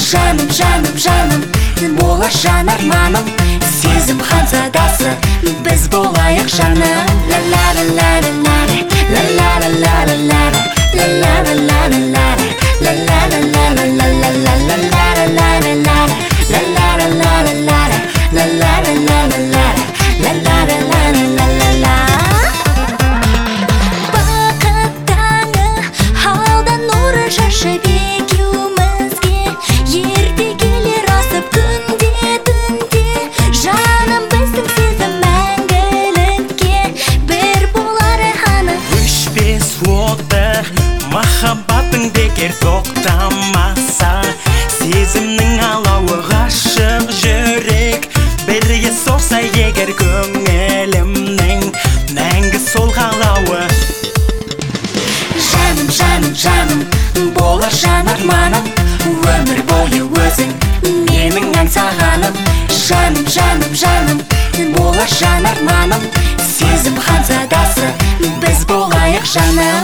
Жаным, жаным, жаным, болар жанарманым, сезім ханзадасы, біз болайық жаным. Ла-ла-ла-ла-ла-ла, ла-ла-ла-ла-ла-ла, ла-ла-ла-ла-ла-ла, ла-ла-ла-ла-ла-ла-ла-ла-ла-ла-ла-ла-ла-ла, ла-ла-ла-ла-ла-ла-ла, ла-ла-ла-ла-ла-ла-ла-ла. Бақыт таңы, алдан нұры шашып екеумізге, ерте келер асып күнде түнде, жаным біздің сезім мәңгілікке бір болар анық. Өшпес оты махаббатың бекер тоқтамаса, сезімнің алауы ғашық жүрек бірге соқса егер көңілімнің мәңгі сол қалауы. Жаным, жаным, жаным, болар жанарманым, өмір бойы өзің менің аңсағаным. Жаным, жаным, жаным, болар жанарманым, сезім ханзадасы, біз болайық жаным.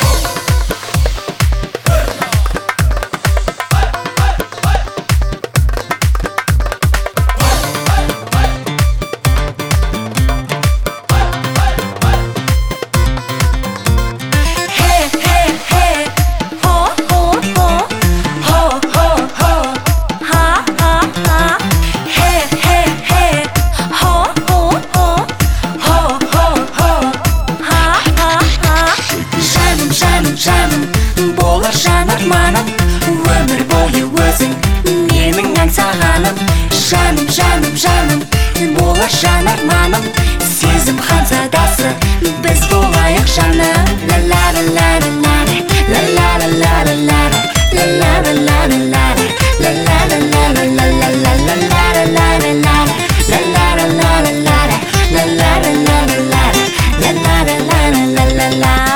Жаным, болар жанарманым, өмір бойы өзің менің аңсағаным. Жаным, жаным, жаным, болар жанарманым, сезім ханзадасы, біз болайық жаным. Ла-ла-ла-ла-ла-ла, ла-ла-ла-ла-ла-ла, ла-ла-ла-ла-ла-ла, ла-ла-ла-ла-ла-ла-ла-ла-ла-ла-ла-ла-ла, ла-ла-ла-ла-ла-ла, ла-ла-ла-ла-ла-ла, ла-ла-ла-ла-ла-ла-ла-ла.